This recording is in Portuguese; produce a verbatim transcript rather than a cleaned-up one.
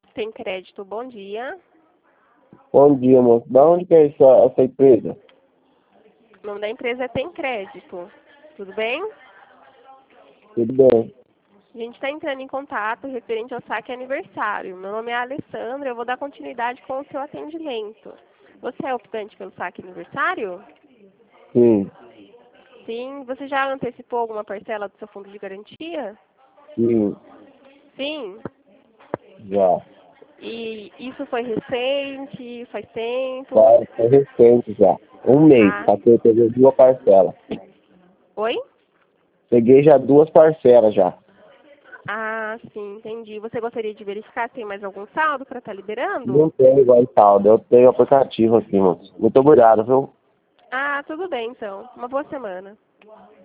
Tem crédito, bom dia. Bom dia, moço. Da onde que é essa, essa empresa? O nome da empresa é Tem Crédito. Tudo bem? Tudo bem. A gente está entrando em contato referente ao saque aniversário. Meu nome é Alessandra, eu vou dar continuidade com o seu atendimento. Você é optante pelo saque aniversário? Sim, Sim. Você já antecipou alguma parcela do seu fundo de garantia? sim, Sim. já. E isso foi recente? Faz tempo? Faz, foi recente já. Um mês, Ah, passei, peguei duas parcelas. oi? Peguei já duas parcelas já. Ah, sim, entendi. Você gostaria de verificar se tem mais algum saldo para estar Não liberando? tenho igual saldo, eu tenho aplicativo aqui, moço. Muito obrigado, viu? Ah, tudo bem então. Uma boa semana.